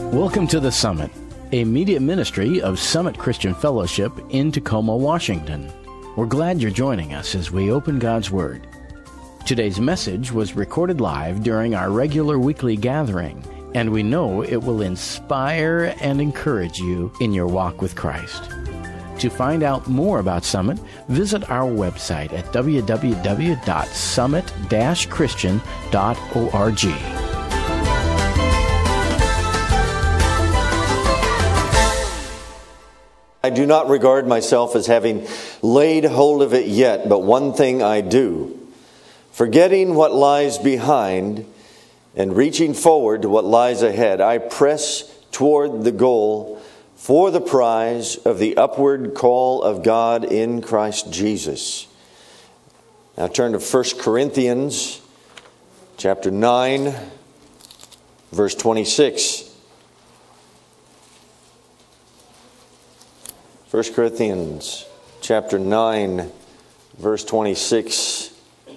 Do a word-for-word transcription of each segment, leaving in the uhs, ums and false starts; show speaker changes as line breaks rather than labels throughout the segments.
Welcome to The Summit, a media ministry of Summit Christian Fellowship in Tacoma, Washington. We're glad you're joining us as we open God's Word. Today's message was recorded live during our regular weekly gathering, and we know it will inspire and encourage you in your walk with Christ. To find out more about Summit, visit our website at w w w dot summit dash christian dot org.
I do not regard myself as having laid hold of it yet, but one thing I do, forgetting what lies behind and reaching forward to what lies ahead, I press toward the goal for the prize of the upward call of God in Christ Jesus. Now turn to First Corinthians chapter nine, verse twenty-six. First Corinthians chapter nine, verse twenty-six.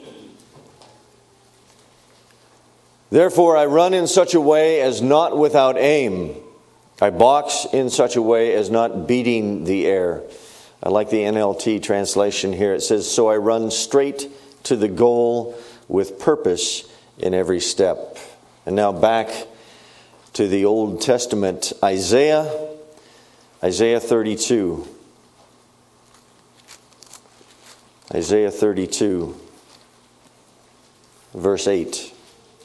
Therefore I run in such a way as not without aim. I box in such a way as not beating the air. I like the N L T translation here. It says, so I run straight to the goal with purpose in every step. And now back to the Old Testament, Isaiah. Isaiah thirty-two. Isaiah thirty-two, verse eight.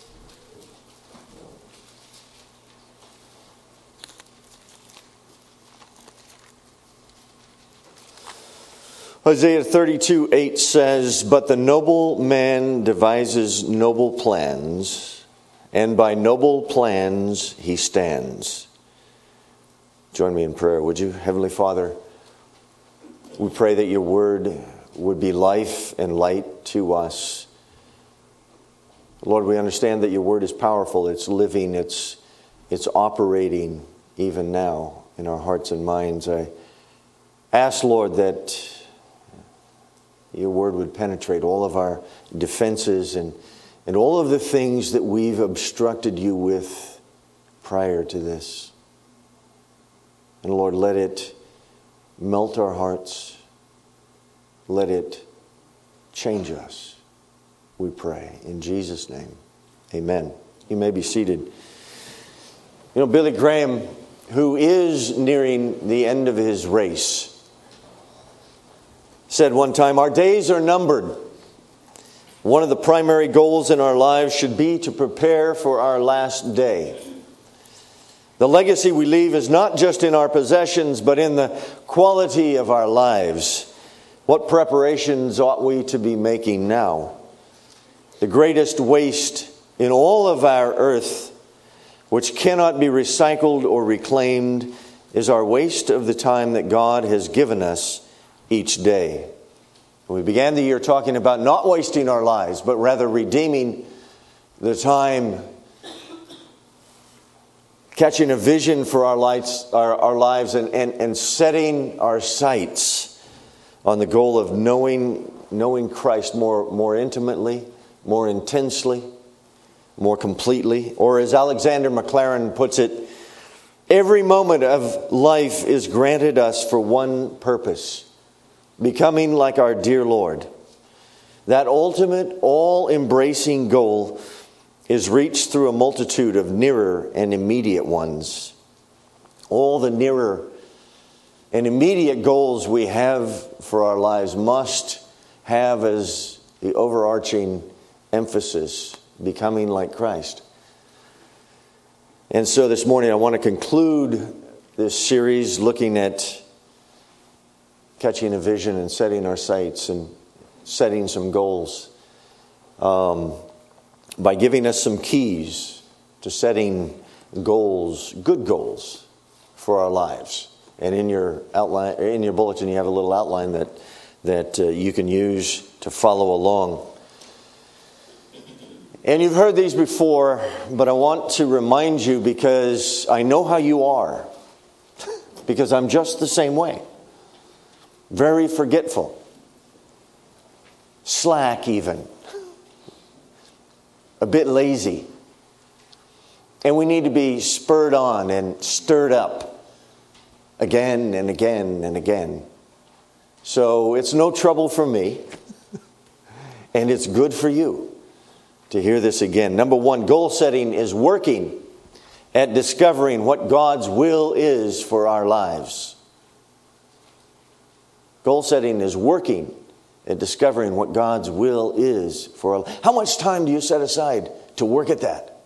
Isaiah thirty-two, eight says, but the noble man devises noble plans, and by noble plans he stands. Join me in prayer, would you? Heavenly Father, we pray that your word would be life and light to us. Lord, we understand that your word is powerful, it's living, it's, it's operating even now in our hearts and minds. I ask, Lord, that your word would penetrate all of our defenses and, and all of the things that we've obstructed you with prior to this. And Lord, let it melt our hearts. Let it change us, we pray. In Jesus' name, amen. You may be seated. You know, Billy Graham, who is nearing the end of his race, said one time, our days are numbered. One of the primary goals in our lives should be to prepare for our last day. The legacy we leave is not just in our possessions, but in the quality of our lives. What preparations ought we to be making now? The greatest waste in all of our earth, which cannot be recycled or reclaimed, is our waste of the time that God has given us each day. We began the year talking about not wasting our lives, but rather redeeming the time, catching a vision for our lives, our, our lives and, and, and setting our sights on the goal of knowing, knowing Christ more, more intimately, more intensely, more completely. Or as Alexander McLaren puts it, every moment of life is granted us for one purpose, becoming like our dear Lord. That ultimate, all-embracing goal is reached through a multitude of nearer and immediate ones. All the nearer and immediate goals we have for our lives must have as the overarching emphasis becoming like Christ. And so this morning I want to conclude this series looking at catching a vision and setting our sights and setting some goals. Um, by giving us some keys to setting goals, good goals for our lives. And in your outline, in your bulletin, you have a little outline that that uh, you can use to follow along. And you've heard these before, but I want to remind you because I know how you are. Because I'm just the same way. Very forgetful. Slack even. A bit lazy. And we need to be spurred on and stirred up again and again and again. So it's no trouble for me, and it's good for you to hear this again. Number one, goal setting is working at discovering what God's will is for our lives. Goal setting is working at discovering what God's will is for our lives. How much time do you set aside to work at that?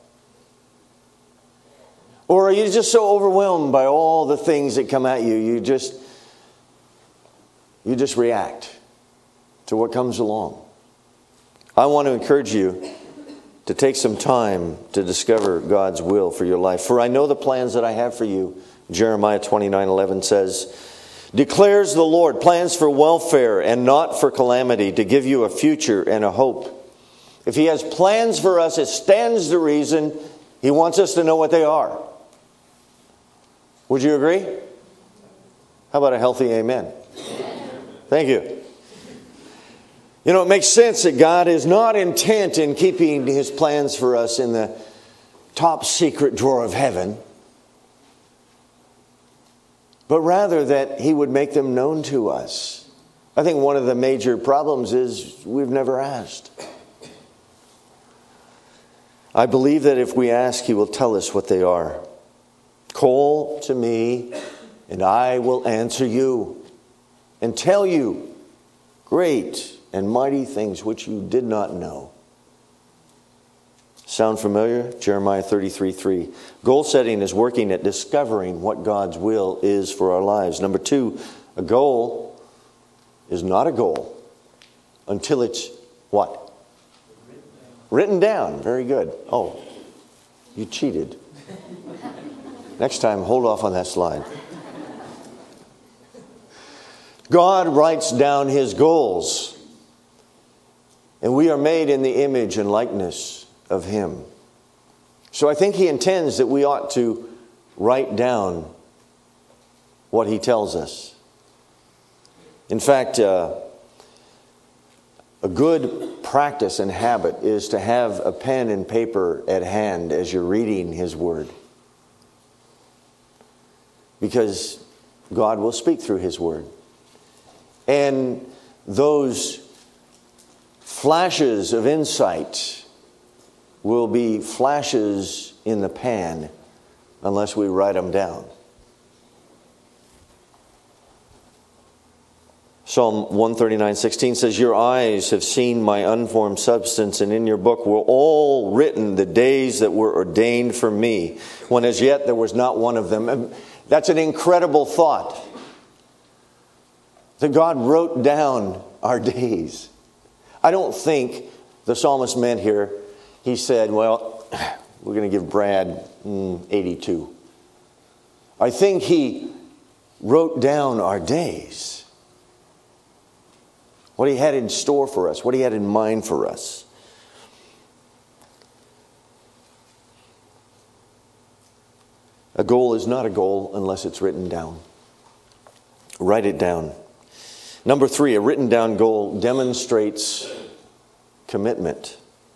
Or are you just so overwhelmed by all the things that come at you, you just you just react to what comes along? I want to encourage you to take some time to discover God's will for your life. For I know the plans that I have for you, Jeremiah twenty-nine eleven says, declares the Lord, plans for welfare and not for calamity, to give you a future and a hope. If He has plans for us, it stands to reason He wants us to know what they are. Would you agree? How about a healthy amen? Thank you. You know, it makes sense that God is not intent in keeping His plans for us in the top secret drawer of heaven, but rather that He would make them known to us. I think one of the major problems is we've never asked. I believe that if we ask, He will tell us what they are. Call to me, and I will answer you, and tell you great and mighty things which you did not know. Sound familiar? Jeremiah thirty-three three. Goal setting is working at discovering what God's will is for our lives. Number two, a goal is not a goal until it's what? Written down. Very good. Oh, you cheated. Next time, hold off on that slide. God writes down His goals, and we are made in the image and likeness of Him. So I think He intends that we ought to write down what He tells us. In fact, uh, a good practice and habit is to have a pen and paper at hand as you're reading His Word. Because God will speak through His Word. And those flashes of insight will be flashes in the pan unless we write them down. Psalm one thirty-nine sixteen says, your eyes have seen my unformed substance, and in your book were all written the days that were ordained for me, when as yet there was not one of them. And that's an incredible thought, that God wrote down our days. I don't think the psalmist meant here, he said, well, we're going to give Brad mm, eighty-two. I think he wrote down our days. What He had in store for us, what He had in mind for us. A goal is not a goal unless it's written down. Write it down. Number three, a written down goal demonstrates commitment.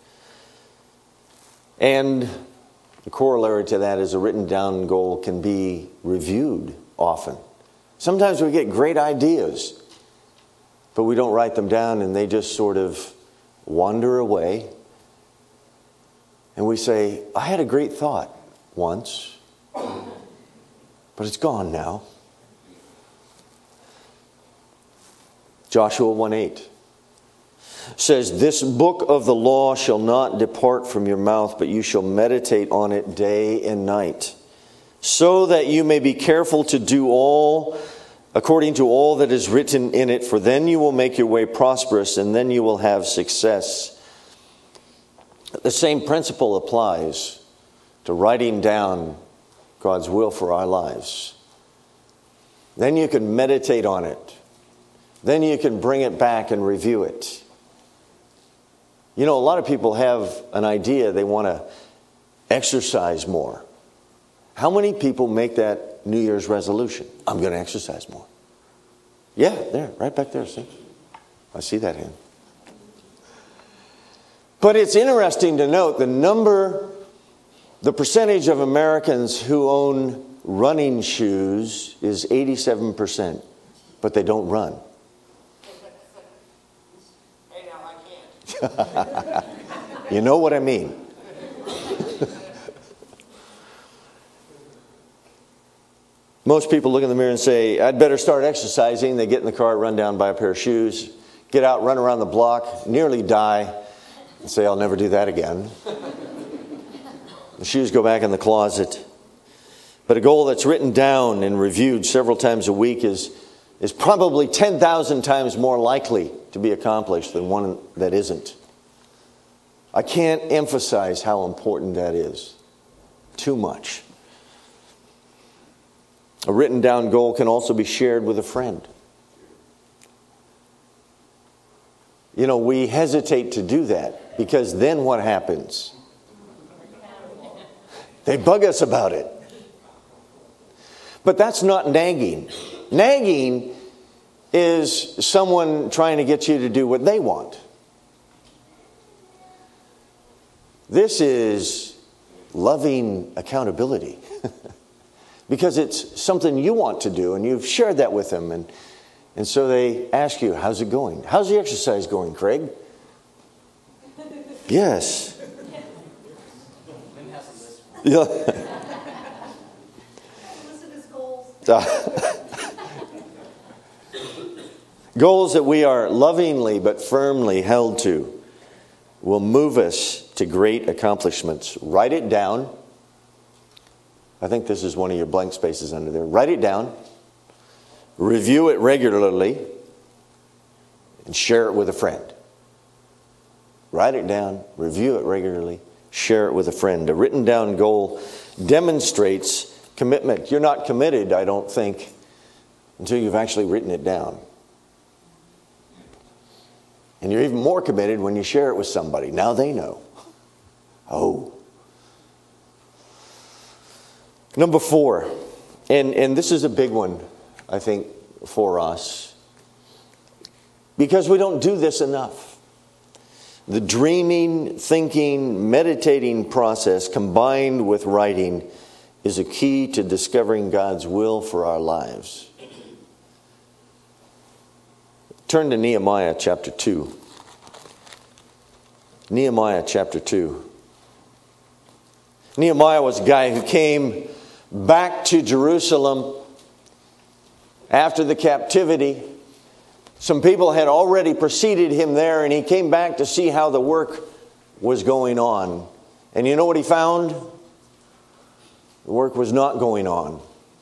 And the corollary to that is a written down goal can be reviewed often. Sometimes we get great ideas, but we don't write them down and they just sort of wander away. And we say, I had a great thought once, but it's gone now. Joshua one eight says, this book of the law shall not depart from your mouth, but you shall meditate on it day and night, so that you may be careful to do all according to all that is written in it, for then you will make your way prosperous, and then you will have success. The same principle applies to writing down God's will for our lives. Then you can meditate on it. Then you can bring it back and review it. You know, a lot of people have an idea they want to exercise more. How many people make that New Year's resolution? I'm going to exercise more. Yeah, there, right back there, see? I see that hand. But it's interesting to note the number, The percentage of Americans who own running shoes is eighty-seven percent, but they don't run.
Hey, now I can't.
You know what I mean. Most people look in the mirror and say, I'd better start exercising. They get in the car, run down, buy a pair of shoes, get out, run around the block, nearly die, and say, I'll never do that again. The shoes go back in the closet. But a goal that's written down and reviewed several times a week is, is probably ten thousand times more likely to be accomplished than one that isn't. I can't emphasize how important that is. Too much. A written down goal can also be shared with a friend. You know, we hesitate to do that because then what happens? They bug us about it. But that's not nagging. Nagging is someone trying to get you to do what they want. This is loving accountability. Because it's something you want to do and you've shared that with them. And, and so they ask you, how's it going? How's the exercise going, Craig? Yes. Yeah. Goals that we are lovingly but firmly held to will move us to great accomplishments. Write it down. I think this is one of your blank spaces under there. Write it down. Review it regularly. And share it with a friend. Write it down. Review it regularly. Share it with a friend. A written down goal demonstrates commitment. You're not committed, I don't think, until you've actually written it down. And you're even more committed when you share it with somebody. Now they know. Oh. Number four, and, and this is a big one, I think, for us, because we don't do this enough. The dreaming, thinking, meditating process combined with writing is a key to discovering God's will for our lives. Turn to Nehemiah chapter two. Nehemiah chapter two. Nehemiah was a guy who came back to Jerusalem after the captivity. Some people had already preceded him there, and he came back to see how the work was going on. And you know what he found? The work was not going on.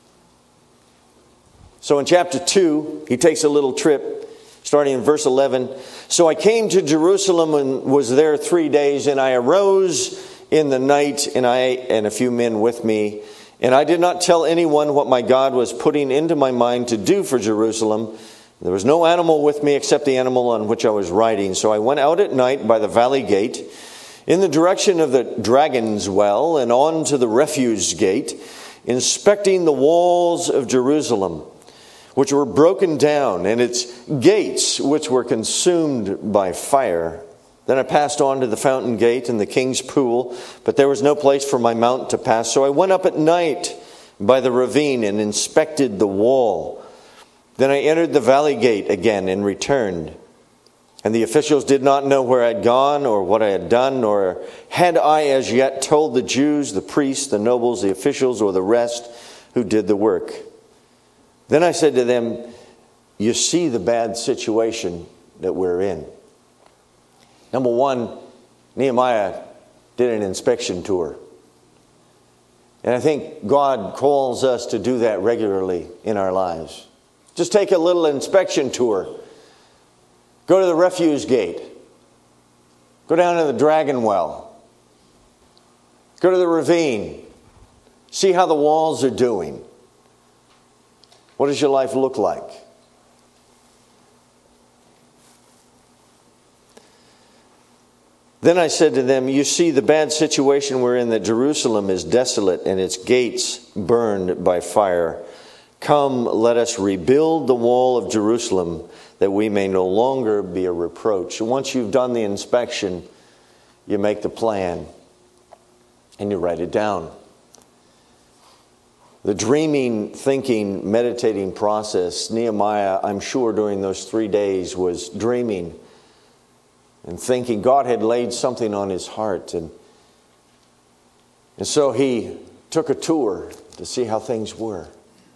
So in chapter two, he takes a little trip, starting in verse eleven. So I came to Jerusalem and was there three days, and I arose in the night, and I and a few men with me. And I did not tell anyone what my God was putting into my mind to do for Jerusalem. There was no animal with me except the animal on which I was riding. So I went out at night by the valley gate, in the direction of the Dragon's Well, and on to the Refuse Gate, inspecting the walls of Jerusalem, which were broken down, and its gates, which were consumed by fire. Then I passed on to the fountain gate and the king's pool, but there was no place for my mount to pass. So I went up at night by the ravine and inspected the wall. Then I entered the valley gate again and returned. And the officials did not know where I had gone or what I had done, nor had I as yet told the Jews, the priests, the nobles, the officials, or the rest who did the work. Then I said to them, you see the bad situation that we're in. Number one, Nehemiah did an inspection tour. And I think God calls us to do that regularly in our lives. Just take a little inspection tour. Go to the Refuse Gate. Go down to the Dragon Well. Go to the ravine. See how the walls are doing. What does your life look like? Then I said to them, you see the bad situation we're in, that Jerusalem is desolate and its gates burned by fire. Come, let us rebuild the wall of Jerusalem, that we may no longer be a reproach. Once you've done the inspection, you make the plan. and you write it down. The dreaming, thinking, meditating process, Nehemiah, I'm sure during those three days was dreaming and thinking. God had laid something on his heart. And, and so he took a tour to see how things were.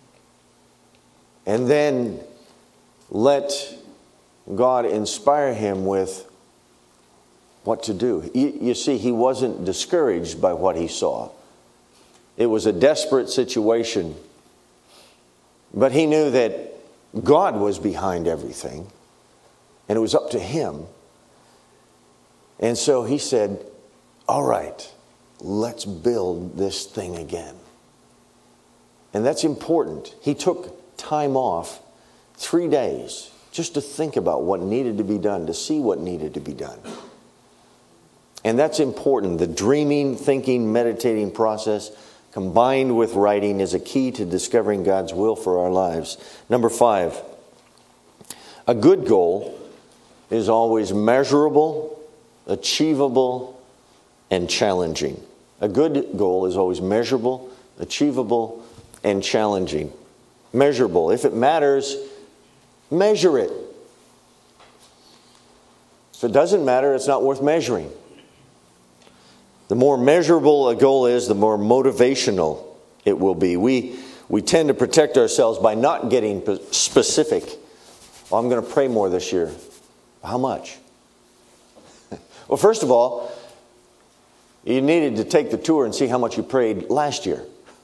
And then let God inspire him with what to do. You, you see, he wasn't discouraged by what he saw. It was a desperate situation. But he knew that God was behind everything. And it was up to him. And so he said, all right, let's build this thing again. And that's important. He took time off, three days, just to think about what needed to be done, to see what needed to be done. And that's important. The dreaming, thinking, meditating process combined with writing is a key to discovering God's will for our lives. Number five, a good goal is always measurable, achievable, and challenging. A good goal is always measurable, achievable, and challenging. Measurable. If it matters, measure it. If it doesn't matter, it's not worth measuring. The more measurable a goal is, the more motivational it will be. We, we tend to protect ourselves by not getting specific. Well, I'm going to pray more this year. How much? Well, first of all, you needed to take the tour and see how much you prayed last year.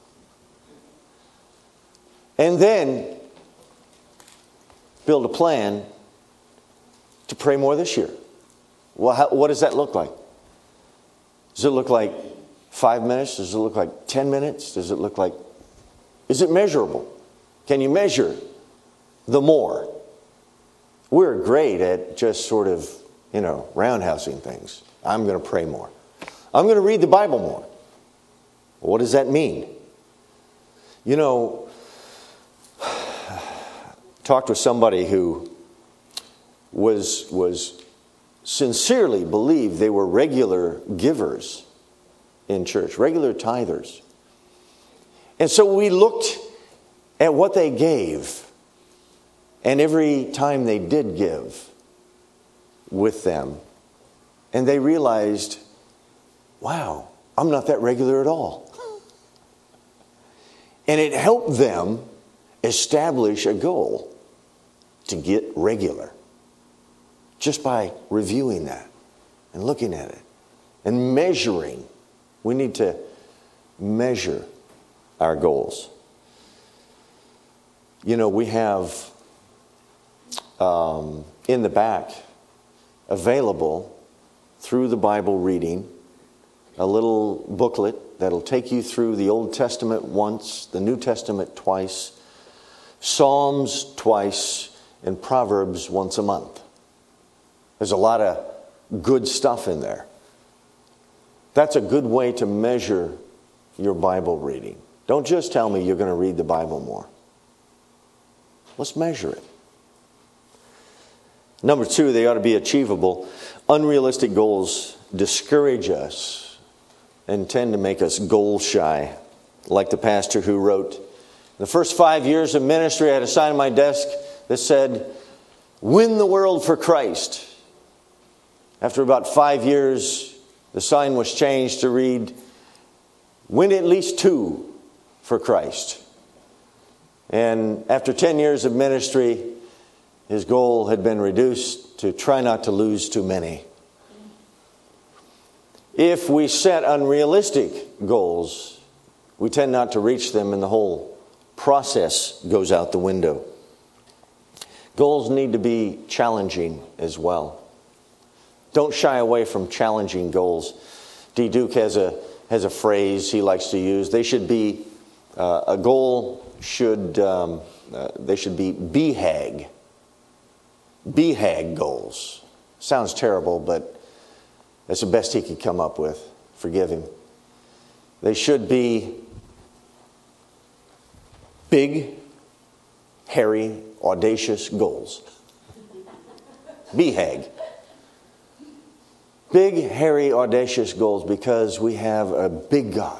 And then build a plan to pray more this year. Well, how, what does that look like? Does it look like five minutes? Does it look like ten minutes? Does it look like... Is it measurable? Can you measure the more? We're great at just sort of, you know, roundhousing things. I'm going to pray more. I'm going to read the Bible more. What does that mean? You know, talked with somebody who was was sincerely believed they were regular givers in church, regular tithers. And so we looked at what they gave, and every time they did give with them, and they realized, wow, I'm not that regular at all. And it helped them establish a goal to get regular, just by reviewing that and looking at it and measuring. We need to measure our goals. You know, we have um, in the back available through the Bible reading a little booklet that'll take you through the Old Testament once, the New Testament twice, Psalms twice, and Proverbs once a month. There's a lot of good stuff in there. That's a good way to measure your Bible reading. Don't just tell me you're going to read the Bible more. Let's measure it. Number two, they ought to be achievable. Unrealistic goals discourage us and tend to make us goal shy. Like the pastor who wrote, the first five years of ministry, I had a sign on my desk that said, win the world for Christ. After about five years, the sign was changed to read, win at least two for Christ. And after ten years of ministry, his goal had been reduced to try not to lose too many. If we set unrealistic goals, we tend not to reach them, and the whole process goes out the window. Goals need to be challenging as well. Don't shy away from challenging goals. D. Duke has a has a phrase he likes to use. They should be uh, a goal should um, uh, they should be B HAG. B HAG goals. Sounds terrible, but that's the best he could come up with. Forgive him. They should be big, hairy, audacious goals. B HAG. Big, hairy, audacious goals because we have a big God.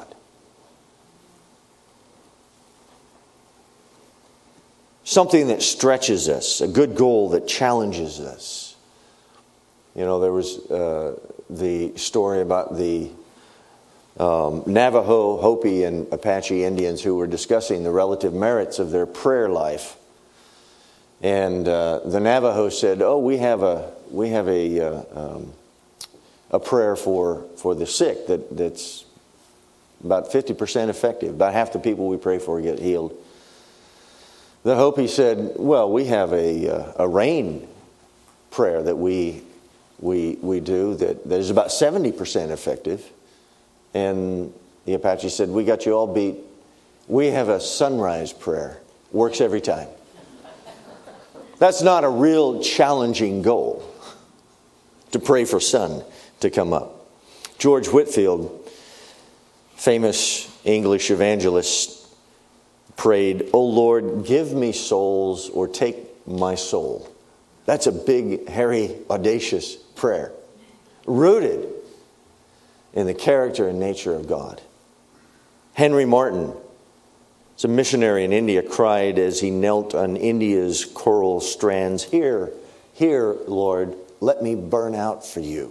Something that stretches us, a good goal that challenges us. You know, there was uh, the story about the um, Navajo, Hopi, and Apache Indians who were discussing the relative merits of their prayer life. And uh, the Navajo said, "Oh, we have a we have a uh, um, a prayer for for the sick that that's about fifty percent effective. About half the people we pray for get healed." The Hopi said, "Well, we have a uh, a rain prayer that we we we do that, that is about seventy percent effective." And the Apache said, "We got you all beat. We have a sunrise prayer. Works every time." That's not a real challenging goal, to pray for sun to come up. George Whitefield, famous English evangelist, prayed, "O Lord, give me souls or take my soul." That's a big, hairy, audacious prayer, rooted in the character and nature of God. Henry Martin, as a missionary in India, cried as he knelt on India's coral strands, "Here, here, Lord, let me burn out for you."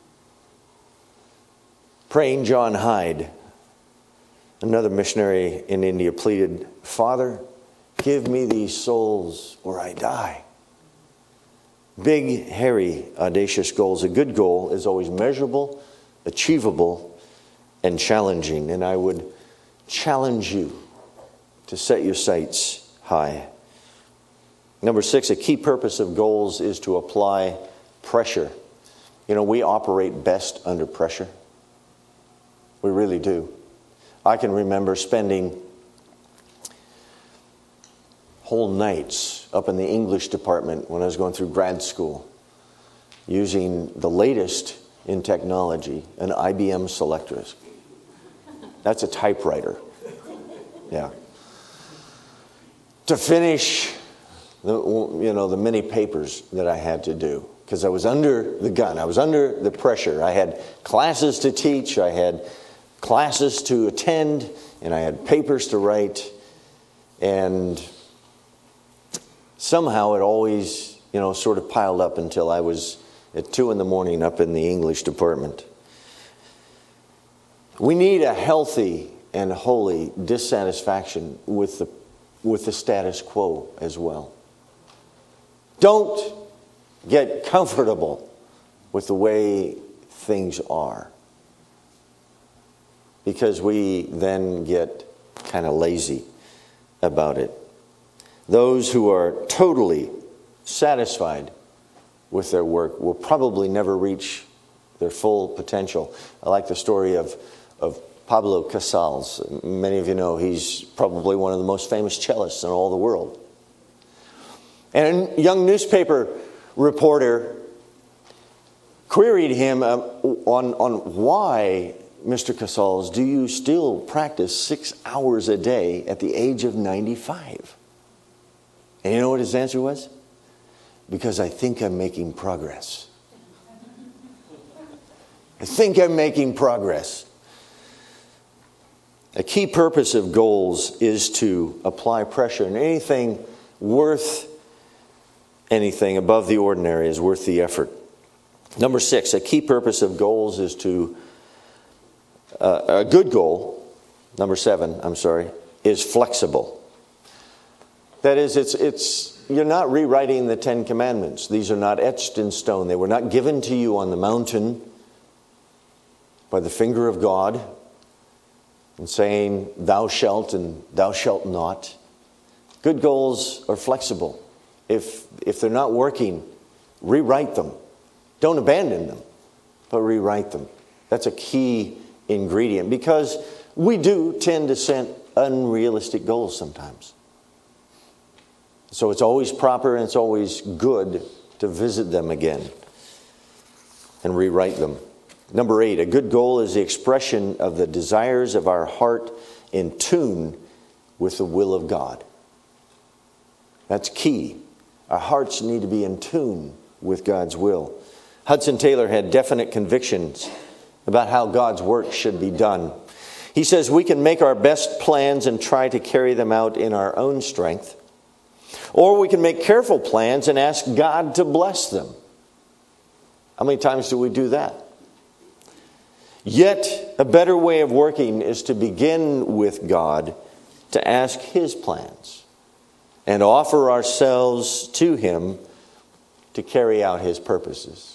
Praying John Hyde, another missionary in India, pleaded, "Father, give me these souls or I die." Big, hairy, audacious goals. A good goal is always measurable, achievable, and challenging. And I would challenge you to set your sights high. Number six, a key purpose of goals is to apply pressure. You know, we operate best under pressure. We really do. I can remember spending whole nights up in the English department when I was going through grad school, using the latest in technology, an I B M Selectress. That's a typewriter. Yeah. To finish the, you know, the many papers that I had to do, because I was under the gun. I was under the pressure. I had classes to teach. I had classes to attend, and I had papers to write, and somehow it always, you know, sort of piled up until I was at two in the morning up in the English department. We need a healthy and holy dissatisfaction with the with the status quo as well. Don't get comfortable with the way things are, because we then get kind of lazy about it. Those who are totally satisfied with their work will probably never reach their full potential. I like the story of, of Pablo Casals. Many of you know he's probably one of the most famous cellists in all the world. And a young newspaper reporter queried him um, on, on why, Mister Casals, do you still practice six hours a day at the age of ninety-five? And you know what his answer was? Because I think I'm making progress. I think I'm making progress. A key purpose of goals is to apply pressure, and anything worth anything above the ordinary is worth the effort. Number six, a key purpose of goals is to, uh, a good goal, number seven, I'm sorry, is flexible. That is, it's, it's, you're not rewriting the Ten Commandments. These are not etched in stone. They were not given to you on the mountain by the finger of God and saying, thou shalt and thou shalt not. Good goals are flexible. If, if they're not working, rewrite them. Don't abandon them, but rewrite them. That's a key ingredient, because we do tend to set unrealistic goals sometimes. So it's always proper and it's always good to visit them again and rewrite them. Number eight, a good goal is the expression of the desires of our heart in tune with the will of God. That's key. Our hearts need to be in tune with God's will. Hudson Taylor had definite convictions about how God's work should be done. He says we can make our best plans and try to carry them out in our own strength, or we can make careful plans and ask God to bless them. How many times do we do that? Yet, a better way of working is to begin with God, to ask His plans, and offer ourselves to Him to carry out His purposes.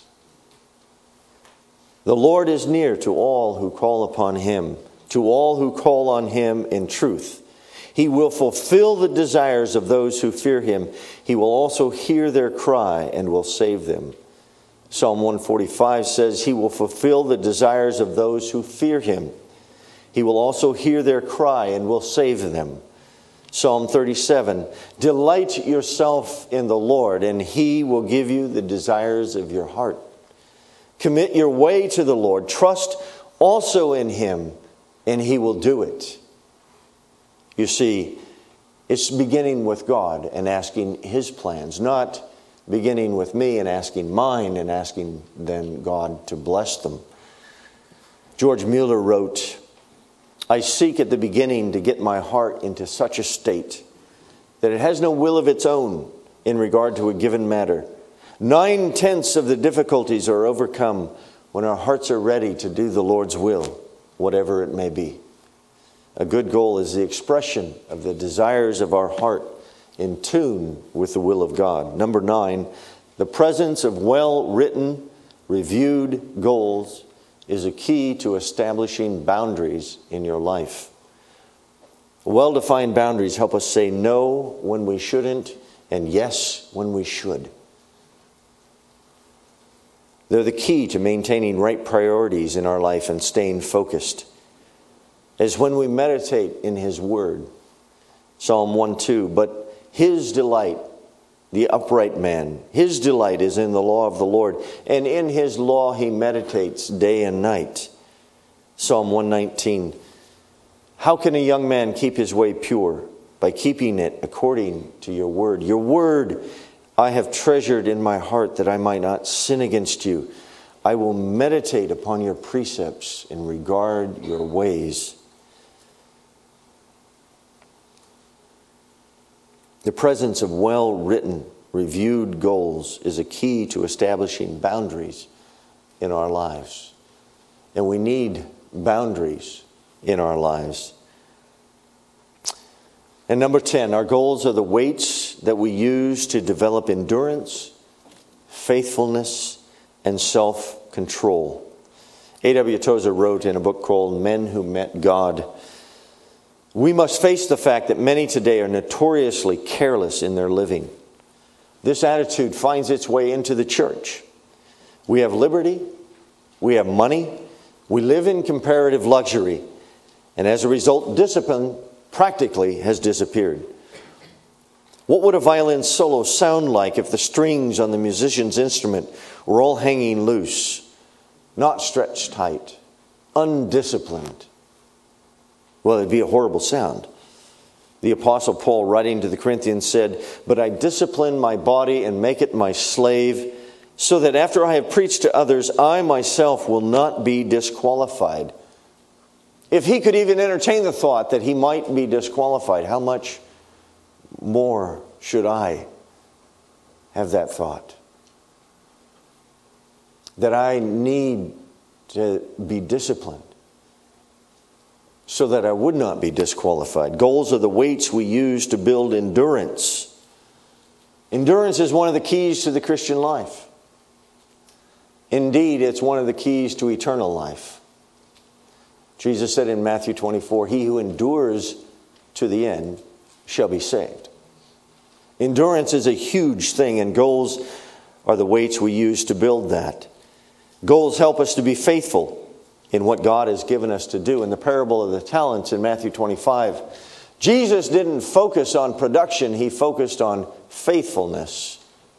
The Lord is near to all who call upon Him, to all who call on Him in truth. He will fulfill the desires of those who fear Him. He will also hear their cry and will save them. Psalm one forty-five says, He will fulfill the desires of those who fear Him. He will also hear their cry and will save them. Psalm thirty-seven, delight yourself in the Lord, and He will give you the desires of your heart. Commit your way to the Lord. Trust also in Him, and He will do it. You see, it's beginning with God and asking His plans, not beginning with me and asking mine and asking then God to bless them. George Mueller wrote, I seek at the beginning to get my heart into such a state that it has no will of its own in regard to a given matter. Nine-tenths of the difficulties are overcome when our hearts are ready to do the Lord's will, whatever it may be. A good goal is the expression of the desires of our heart in tune with the will of God. Number nine, the presence of well-written, reviewed goals is a key to establishing boundaries in your life. Well-defined boundaries help us say no when we shouldn't and yes when we should. They're the key to maintaining right priorities in our life and staying focused. As when we meditate in His Word. Psalm one two, but His delight, the upright man, his delight is in the law of the Lord, and in His law he meditates day and night. Psalm one nineteen, how can a young man keep his way pure? By keeping it according to your word. Your word I have treasured in my heart that I might not sin against you. I will meditate upon your precepts and regard your ways. The presence of well-written, reviewed goals is a key to establishing boundaries in our lives. And we need boundaries in our lives. And number ten, our goals are the weights that we use to develop endurance, faithfulness, and self-control. A W Tozer wrote in a book called Men Who Met God, we must face the fact that many today are notoriously careless in their living. This attitude finds its way into the church. We have liberty, we have money, we live in comparative luxury, and as a result, discipline practically has disappeared. What would a violin solo sound like if the strings on the musician's instrument were all hanging loose, not stretched tight, undisciplined? Well, it'd be a horrible sound. The Apostle Paul, writing to the Corinthians, said, but I discipline my body and make it my slave, so that after I have preached to others, I myself will not be disqualified. If he could even entertain the thought that he might be disqualified, how much more should I have that thought? That I need to be disciplined so that I would not be disqualified. Goals are the weights we use to build endurance. Endurance is one of the keys to the Christian life. Indeed, it's one of the keys to eternal life. Jesus said in Matthew twenty-four, he who endures to the end shall be saved. Endurance is a huge thing, and goals are the weights we use to build that. Goals help us to be faithful in what God has given us to do. In the parable of the talents in Matthew twenty-five, Jesus didn't focus on production, he focused on faithfulness.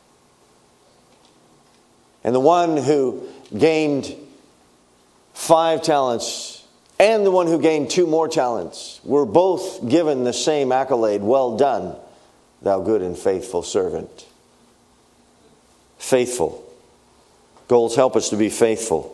And the one who gained five talents and the one who gained two more talents were both given the same accolade, well done, thou good and faithful servant. Faithful. Goals help us to be faithful.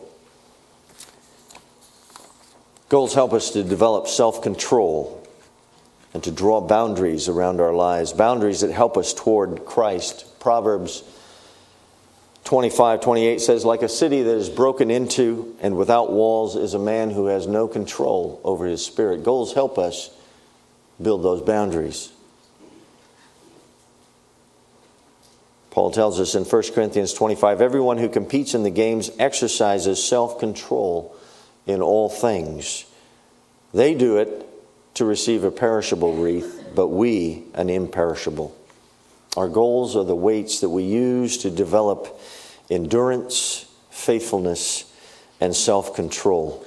Goals help us to develop self-control and to draw boundaries around our lives, boundaries that help us toward Christ. Proverbs twenty-five twenty-eight says, like a city that is broken into and without walls is a man who has no control over his spirit. Goals help us build those boundaries. Paul tells us in First Corinthians twenty-five, everyone who competes in the games exercises self-control in all things. They do it to receive a perishable wreath, but we an imperishable. Our goals are the weights that we use to develop endurance, faithfulness, and self-control.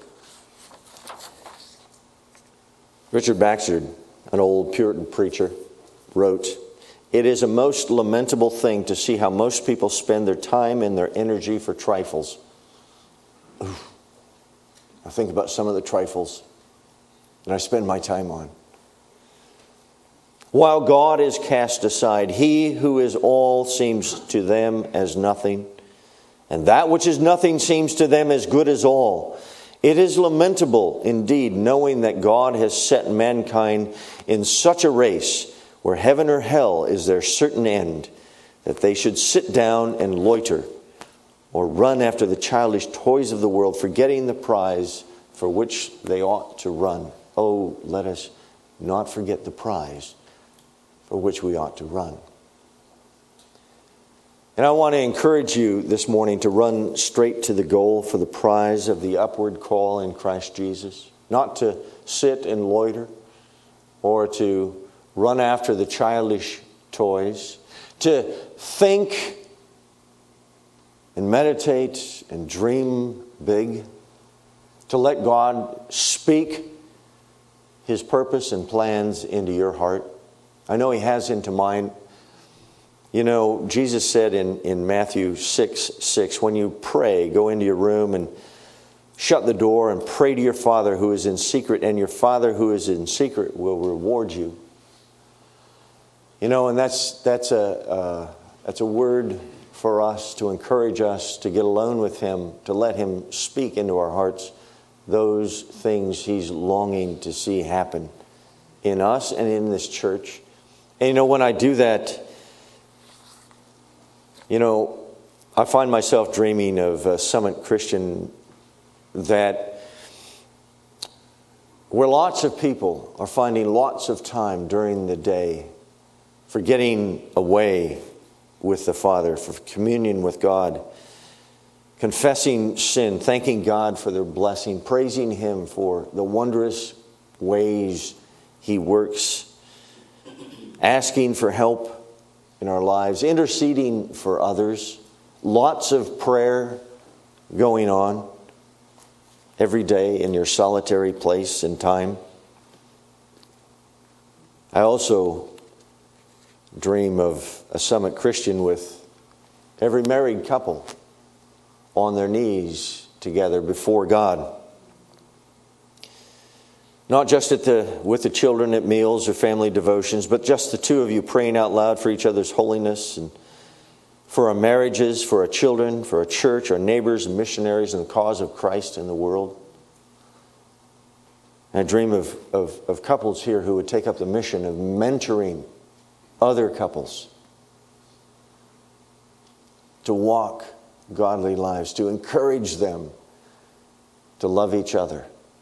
Richard Baxter, an old Puritan preacher, wrote, "It is a most lamentable thing to see how most people spend their time and their energy for trifles." Ooh. I think about some of the trifles that I spend my time on. While God is cast aside, he who is all seems to them as nothing, and that which is nothing seems to them as good as all. It is lamentable indeed, knowing that God has set mankind in such a race where heaven or hell is their certain end, that they should sit down and loiter or run after the childish toys of the world, forgetting the prize for which they ought to run. Oh, let us not forget the prize for which we ought to run. And I want to encourage you this morning to run straight to the goal for the prize of the upward call in Christ Jesus. Not to sit and loiter or to run after the childish toys. To think and meditate and dream big. To let God speak his purpose and plans into your heart. I know he has into mine. You know, Jesus said in, in Matthew six six, when you pray, go into your room and shut the door and pray to your Father who is in secret, and your Father who is in secret will reward you. You know, and that's that's a uh, that's a word for us to encourage us to get alone with him, to let him speak into our hearts those things he's longing to see happen in us and in this church. And you know, when I do that, you know, I find myself dreaming of a Summit Christian that where lots of people are finding lots of time during the day for getting away with the Father, for communion with God, confessing sin, thanking God for their blessing, praising him for the wondrous ways he works, asking for help in our lives, interceding for others, lots of prayer going on every day in your solitary place and time. I also dream of a Summit Christian with every married couple on their knees together before God. Not just at the with the children at meals or family devotions, but just the two of you praying out loud for each other's holiness and for our marriages, for our children, for our church, our neighbors and missionaries and the cause of Christ in the world. And I dream of, of, of couples here who would take up the mission of mentoring other couples to walk godly lives, to encourage them to love each other.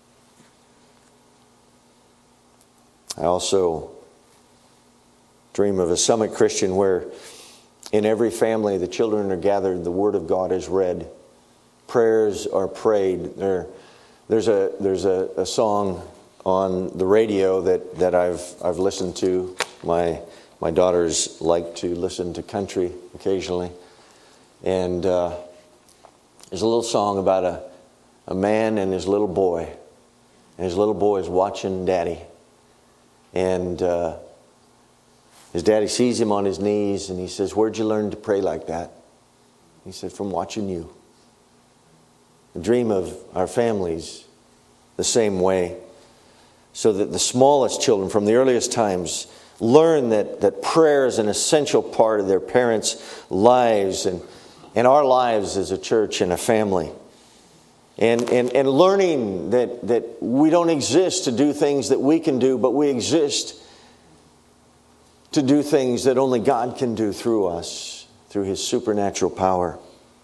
I also dream of a Summit Christian where in every family the children are gathered, the Word of God is read, prayers are prayed. There, there's a there's a, a song on the radio that, that I've I've listened to. My my daughters like to listen to country occasionally. And uh, there's a little song about a, a man and his little boy. And his little boy is watching Daddy. And uh, his daddy sees him on his knees and he says, "Where'd you learn to pray like that?" He said, "From watching you." The dream of our families the same way. So that the smallest children from the earliest times learn that, that prayer is an essential part of their parents' lives. And in our lives as a church and a family. And, and, and learning that, that we don't exist to do things that we can do, but we exist to do things that only God can do through us, through His supernatural power.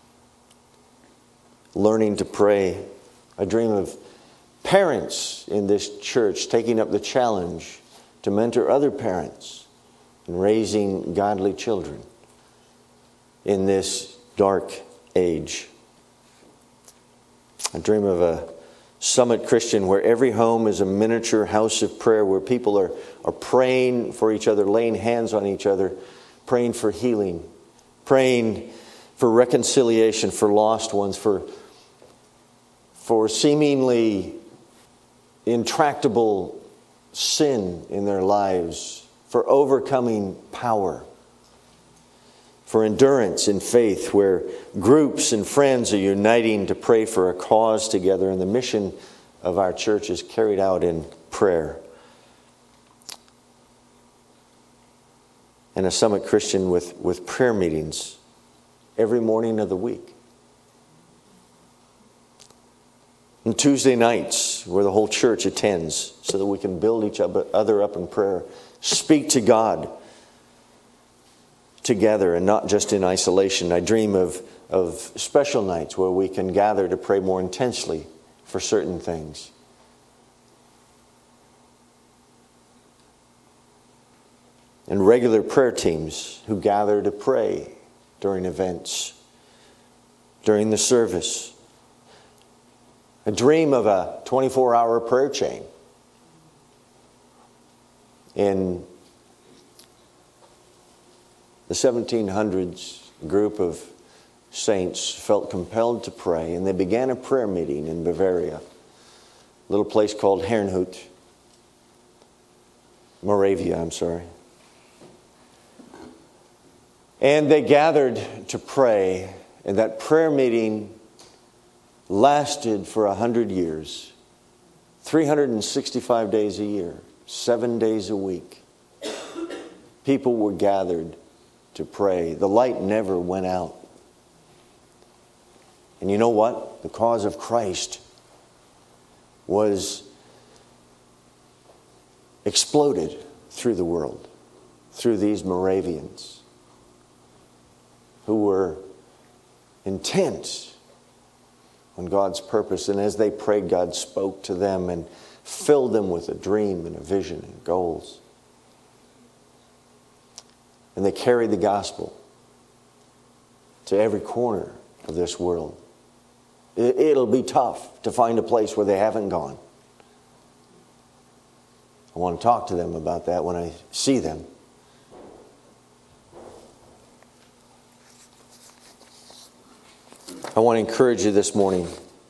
Learning to pray. I dream of parents in this church taking up the challenge to mentor other parents in raising godly children in this dark age. I dream of a Summit Christian where every home is a miniature house of prayer, where people are, are praying for each other, laying hands on each other, praying for healing, praying for reconciliation for lost ones, for, for seemingly intractable sin in their lives, for overcoming power, for endurance in faith, where groups and friends are uniting to pray for a cause together, and the mission of our church is carried out in prayer. And a Summit Christian with, with prayer meetings every morning of the week. And Tuesday nights, where the whole church attends, so that we can build each other up in prayer, speak to God together and not just in isolation. I dream of, of special nights where we can gather to pray more intensely for certain things. And regular prayer teams who gather to pray during events, during the service. A dream of a twenty-four hour prayer chain. In the seventeen hundreds, a group of saints felt compelled to pray, and they began a prayer meeting in Bavaria, a little place called Herrnhut, Moravia, I'm sorry. And they gathered to pray, and that prayer meeting lasted for a hundred years, three hundred sixty-five days a year, seven days a week. People were gathered to pray. The light never went out. And you know what? The cause of Christ was exploded through the world, through these Moravians who were intent on God's purpose. And as they prayed, God spoke to them and filled them with a dream and a vision and goals. And they carried the gospel to every corner of this world. It'll be tough to find a place where they haven't gone. I want to talk to them about that when I see them. I want to encourage you this morning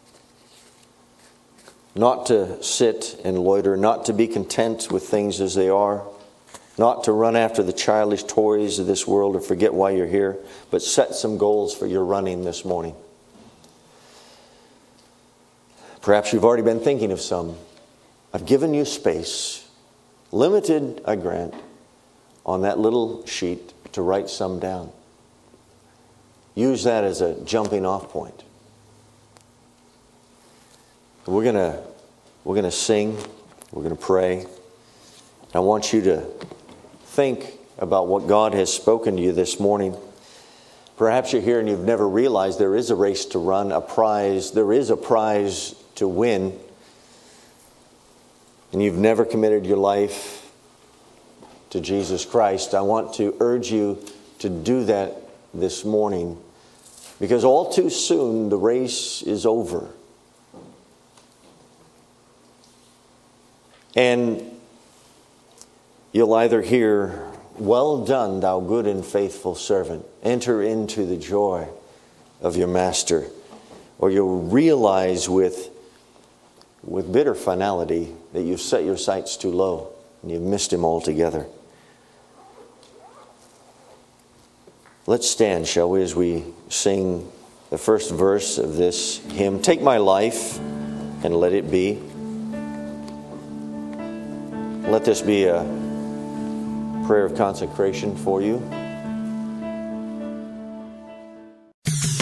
not to sit and loiter, not to be content with things as they are, not to run after the childish toys of this world or forget why you're here, but set some goals for your running this morning. Perhaps you've already been thinking of some. I've given you space, limited, I grant, on that little sheet to write some down. Use that as a jumping off point. We're gonna we're gonna sing, we're gonna pray. I want you to think about what God has spoken to you this morning. Perhaps you're here and you've never realized there is a race to run, a prize. There is a prize to win. And you've never committed your life to Jesus Christ. I want to urge you to do that this morning, because all too soon the race is over. And you'll either hear, "Well done, thou good and faithful servant. Enter into the joy of your master." Or you'll realize with, with bitter finality that you've set your sights too low and you've missed him altogether. Let's stand, shall we, as we sing the first verse of this hymn. Take my life and let it be. Let this be a prayer of consecration for you.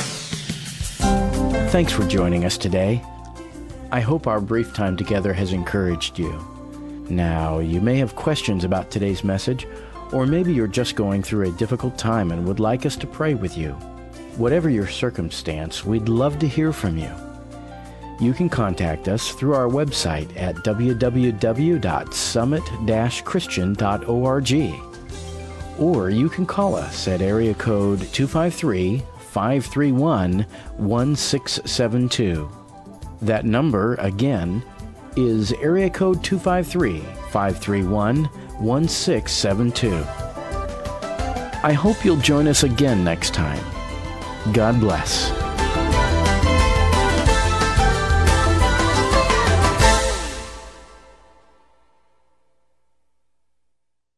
Thanks for joining us today. I hope our brief time together has encouraged you. Now, you may have questions about today's message, or maybe you're just going through a difficult time and would like us to pray with you. Whatever your circumstance, we'd love to hear from you. You can contact us through our website at w w w dot summit dash christian dot org. Or you can call us at area code two five three, five three one, one six seven two. That number, again, is area code two five three, five three one, one six seven two. I hope you'll join us again next time. God bless.